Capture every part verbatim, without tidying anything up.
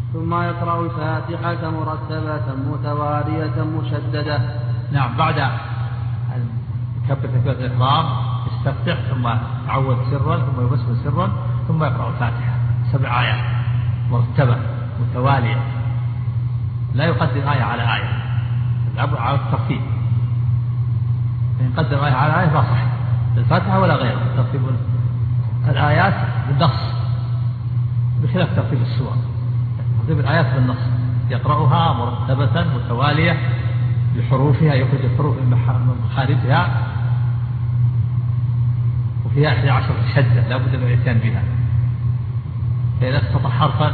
ثم يقرأ الفاتحة مرتبة متوالية مشددة. نعم. بعد أن يكبر تكبيرة الإحرام يستفتح ثم يعوذ سرا ثم يبسم سرا ثم يقرأ الفاتحة سبع آيات مرتبة متوالية، لا يقدم آية على آية، يلعب على الترتيب. إن قدم آية على آية لا صح الفاتحة ولا غيره، ترتيب الآيات بالنص بخلاف ترتيب السور. ترتيب الآيات بالنص يقرأها مرتبة متوالية بحروفها، يخرج الحروف من مخارجها، وفيها إحدى عشر شدة لا بد من الإتيان بها، فإذا استطاع حرفا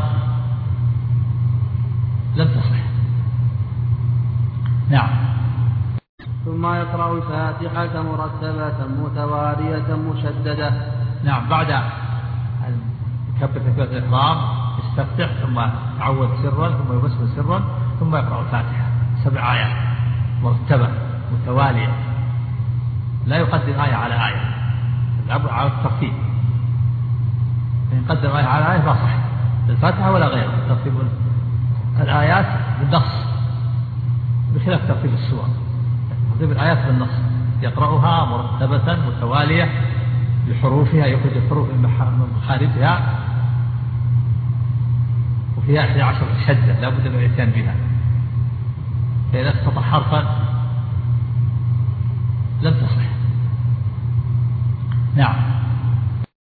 لم تصح. نعم. ثم يقرأ الفاتحة مرتبة متوالية مشددة. نعم. بعد أن يكبر تكبيرة الإحرام يستفتح ثم يعوذ سرا ثم يبسم سرا ثم يقرأ الفاتحة سبع آيات مرتبة متوالية، لا يقدم آية على آية، يلعب على الترتيب. إن قدم آية على آية لا صح الفاتحة ولا غيره، ترتيب الآيات بالنص بخلاف ترتيب السور. ترتيب الآيات بالنص يقرأها مرتبة متوالية بحروفها، يخرج الحروف من مخارجها، وفيها إحدى عشر شدة لا بد من الإتيان بها، فإذا استطاع حرفا لم تصح. نعم.